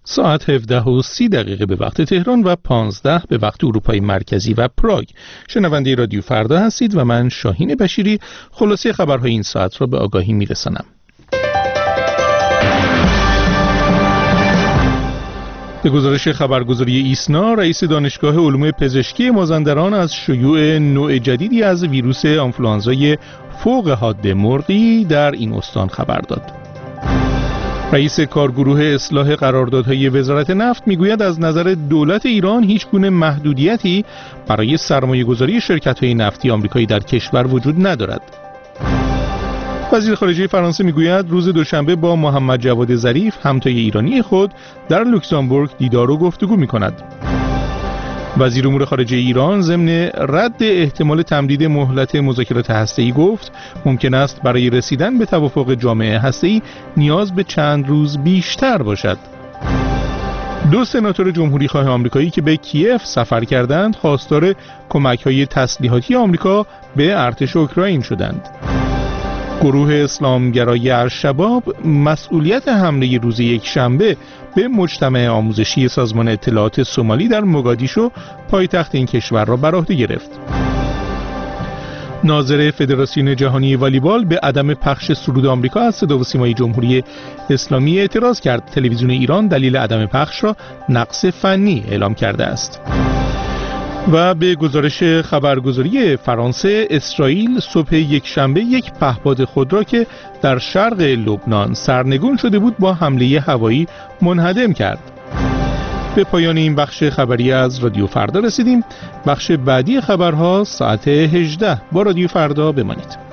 ساعت 17:30 به وقت تهران و 15 به وقت اروپای مرکزی و پراگ. شنونده رادیو فردا هستید و من شاهین بشیری خلاصه خبرهای این ساعت را به آگاهی میرسانم. به گزارش خبرگزاری ایسنا، رئیس دانشگاه علوم پزشکی مازندران از شیوع نوع جدیدی از ویروس آنفولانزای فوق حاد مرغی در این استان خبر داد. رئیس کارگروه اصلاح قراردادهای وزارت نفت میگوید از نظر دولت ایران هیچ گونه محدودیتی برای سرمایه‌گذاری شرکت‌های نفتی آمریکایی در کشور وجود ندارد. وزیر خارجه فرانسه میگوید روز دوشنبه با محمد جواد ظریف همتای ایرانی خود در لوکزامبورگ دیدار و گفتگو می‌کند. وزیر امور خارجه ایران ضمن رد احتمال تمدید مهلت مذاکرات هسته‌ای گفت ممکن است برای رسیدن به توافق جامعه هسته‌ای نیاز به چند روز بیشتر باشد. 2 سناتور جمهوری خواه آمریکایی که به کیف سفر کردند خواستار کمک‌های تسلیحاتی آمریکا به ارتش اوکراین شدند. گروه اسلامگرای الشباب مسئولیت حمله روز یکشنبه به مجتمع آموزشی سازمان اطلاعات سومالی در موگادیشو پایتخت این کشور را بر عهده گرفت. ناظر فدراسیون جهانی والیبال به عدم پخش سرود آمریکا از صدا و سیمای جمهوری اسلامی اعتراض کرد. تلویزیون ایران دلیل عدم پخش را نقص فنی اعلام کرده است. و به گزارش خبرگزاری فرانسه، اسرائیل صبح یکشنبه یک پهپاد خود را که در شرق لبنان سرنگون شده بود با حمله هوایی منهدم کرد. به پایان این بخش خبری از رادیو فردا رسیدیم. بخش بعدی خبرها ساعت 18 با رادیو فردا بمانید.